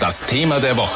das Thema der Woche.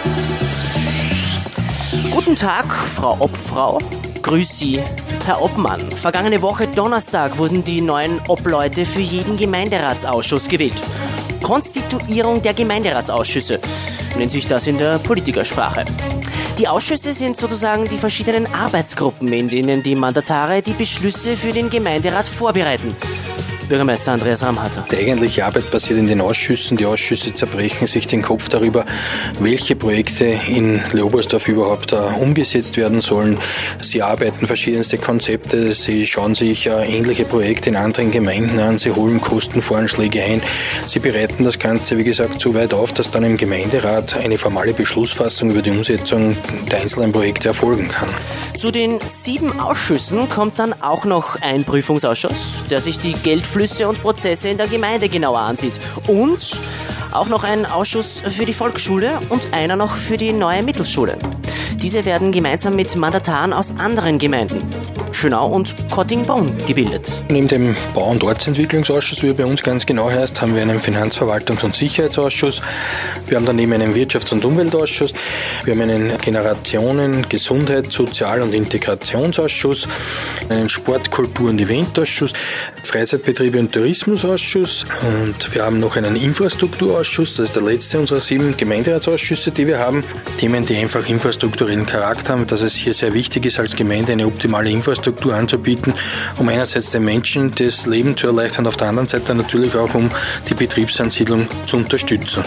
Guten Tag, Frau Obfrau. Grüß Sie, Herr Obmann. Vergangene Woche Donnerstag wurden die neuen Obleute für jeden Gemeinderatsausschuss gewählt. Konstituierung der Gemeinderatsausschüsse nennt sich das in der Politikersprache. Die Ausschüsse sind sozusagen die verschiedenen Arbeitsgruppen, in denen die Mandatare die Beschlüsse für den Gemeinderat vorbereiten. Bürgermeister Andreas Ramhatter. Die eigentliche Arbeit passiert in den Ausschüssen. Die Ausschüsse zerbrechen sich den Kopf darüber, welche Projekte in Leobersdorf überhaupt umgesetzt werden sollen. Sie arbeiten verschiedenste Konzepte, sie schauen sich ähnliche Projekte in anderen Gemeinden an, sie holen Kostenvoranschläge ein. Sie bereiten das Ganze, wie gesagt, so weit auf, dass dann im Gemeinderat eine formale Beschlussfassung über die Umsetzung der einzelnen Projekte erfolgen kann. Zu den 7 Ausschüssen kommt dann auch noch ein Prüfungsausschuss, der sich die Geldflüsse und Prozesse in der Gemeinde genauer ansieht. Und auch noch ein Ausschuss für die Volksschule und einer noch für die neue Mittelschule. Diese werden gemeinsam mit Mandataren aus anderen Gemeinden, Schönau und Kottingborn, gebildet. Neben dem Bau- und Ortsentwicklungsausschuss, wie er bei uns ganz genau heißt, haben wir einen Finanzverwaltungs- und Sicherheitsausschuss. Wir haben daneben einen Wirtschafts- und Umweltausschuss. Wir haben einen Generationen-, Gesundheit-, Sozial- und Integrationsausschuss, einen Sport-, Kultur- und Eventausschuss, Freizeitbetriebe- und Tourismusausschuss und wir haben noch einen Infrastrukturausschuss. Das ist der letzte unserer 7 Gemeinderatsausschüsse, die wir haben. Themen, die einfach infrastrukturellen Charakter haben, dass es hier sehr wichtig ist, als Gemeinde eine optimale Infrastruktur anzubieten, um einerseits den Menschen das Leben zu erleichtern, auf der anderen Seite natürlich auch, um die Betriebsansiedlung zu unterstützen.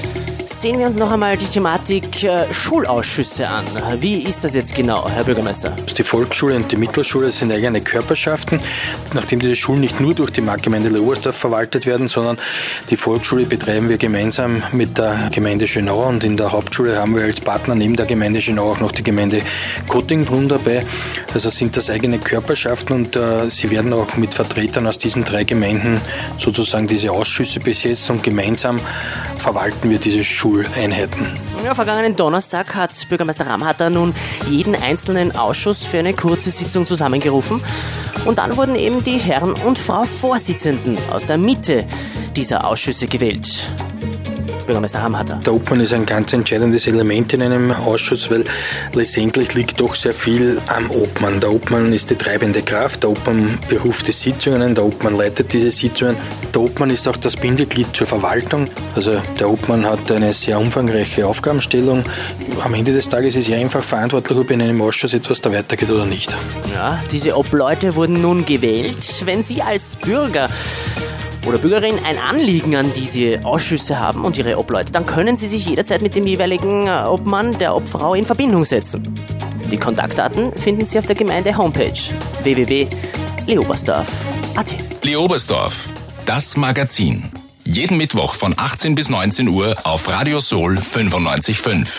Sehen wir uns noch einmal die Thematik Schulausschüsse an. Wie ist das jetzt genau, Herr Bürgermeister? Die Volksschule und die Mittelschule sind eigene Körperschaften. Nachdem diese Schulen nicht nur durch die Marktgemeinde Leobersdorf verwaltet werden, sondern die Volksschule betreiben wir gemeinsam mit der Gemeinde Schönau und in der Hauptschule haben wir als Partner neben der Gemeinde Schönau auch noch die Gemeinde Kottingborn dabei. Also sind das eigene Körperschaften und sie werden auch mit Vertretern aus diesen 3 Gemeinden sozusagen diese Ausschüsse besetzt und gemeinsam verwalten wir diese Schuleinheiten. Ja, vergangenen Donnerstag hat Bürgermeister Ramhatter nun jeden einzelnen Ausschuss für eine kurze Sitzung zusammengerufen und dann wurden eben die Herren und Frau Vorsitzenden aus der Mitte dieser Ausschüsse gewählt. Bürgermeister Ramhatter. Der Obmann ist ein ganz entscheidendes Element in einem Ausschuss, weil letztendlich liegt doch sehr viel am Obmann. Der Obmann ist die treibende Kraft, der Obmann beruft die Sitzungen, der Obmann leitet diese Sitzungen. Der Obmann ist auch das Bindeglied zur Verwaltung. Also der Obmann hat eine sehr umfangreiche Aufgabenstellung. Am Ende des Tages ist er einfach verantwortlich, ob in einem Ausschuss etwas da weitergeht oder nicht. Ja, diese Obleute wurden nun gewählt. Wenn Sie als Bürger oder Bürgerin ein Anliegen an diese Ausschüsse haben und ihre Obleute, dann können Sie sich jederzeit mit dem jeweiligen Obmann, der Obfrau in Verbindung setzen. Die Kontaktdaten finden Sie auf der Gemeinde-Homepage www.leobersdorf.at. Leobersdorf, das Magazin. Jeden Mittwoch von 18 bis 19 Uhr auf Radio Soul 95.5.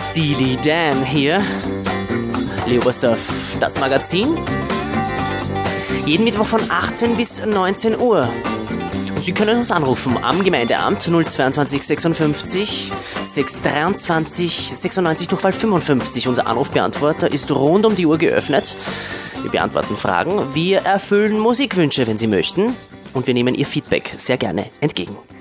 Steely Dan hier. Leobersdorf, das Magazin. Jeden Mittwoch von 18 bis 19 Uhr. Und Sie können uns anrufen am Gemeindeamt 022 56 623 96 Durchwahl 55. Unser Anrufbeantworter ist rund um die Uhr geöffnet. Wir beantworten Fragen, wir erfüllen Musikwünsche, wenn Sie möchten. Und wir nehmen Ihr Feedback sehr gerne entgegen.